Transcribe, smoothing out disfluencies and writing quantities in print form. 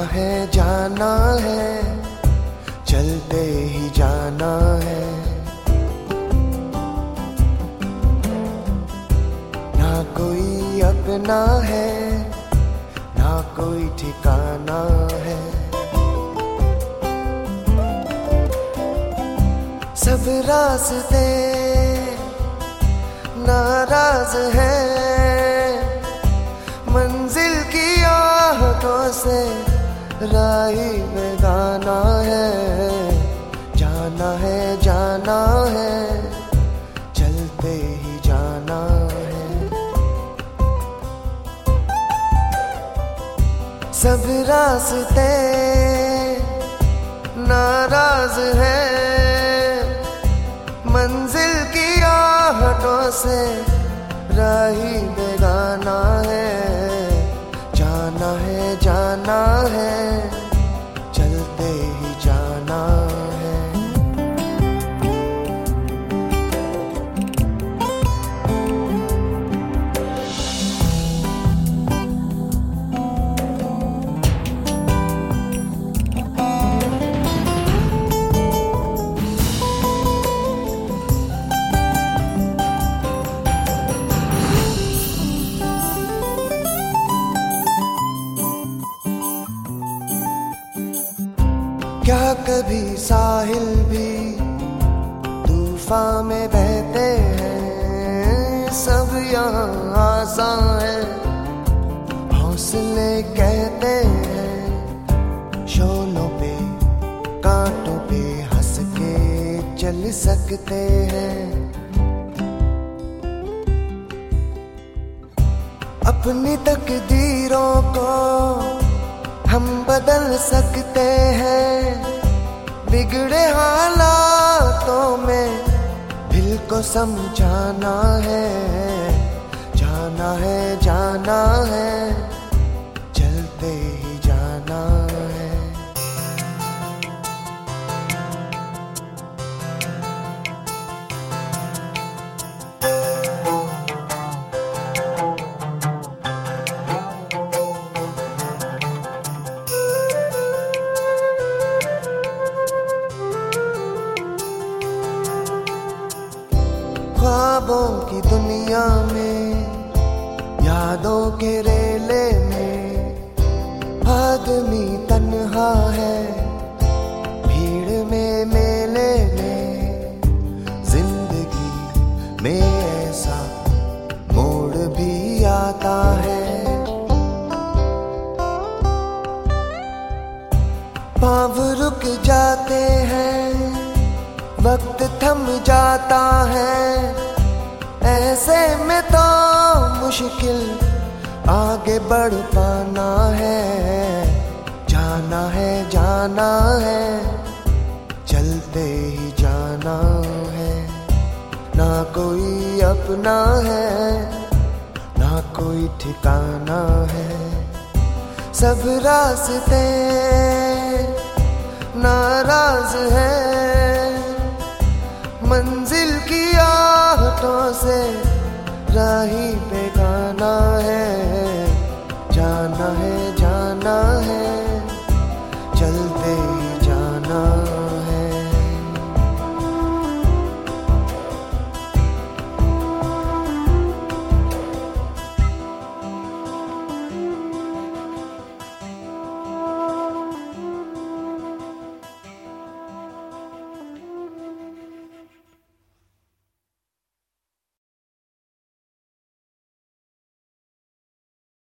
है जाना है, चलते ही जाना है। ना कोई अपना है, ना कोई ठिकाना है। सब रास्ते नाराज हैं, मंजिल की आहटों से राही बेगाना है। जाना है जाना है, चलते ही जाना है। सब रास्ते नाराज हैं, मंजिल की आहटों से राही बेगाना है। जाना है, चलते ही जाना है। क्या कभी साहिल भी तूफान में बहते हैं? सब यहाँ आसान है, हौसले कहते हैं। शोलों पे कांटों पे हंस के चल सकते हैं। अपनी तकदीरों को हम बदल सकते हैं। बिगड़े हालातों में दिल को समझाना है। जाना है, चलते ही जाना है। ख्वाबों की दुनिया में, यादों के रेले में आदमी तन्हा है। भीड़ में मेले में जिंदगी में ऐसा मोड़ भी आता है। पाँव रुक जाते हैं, वक्त थम जाता है। ऐसे में तो मुश्किल आगे बढ़ पाना है। जाना है, चलते ही जाना है। ना कोई अपना है, ना कोई ठिकाना है। सब रास्ते नाराज हैं, मंजिल की आहटों से राही बेगाना है।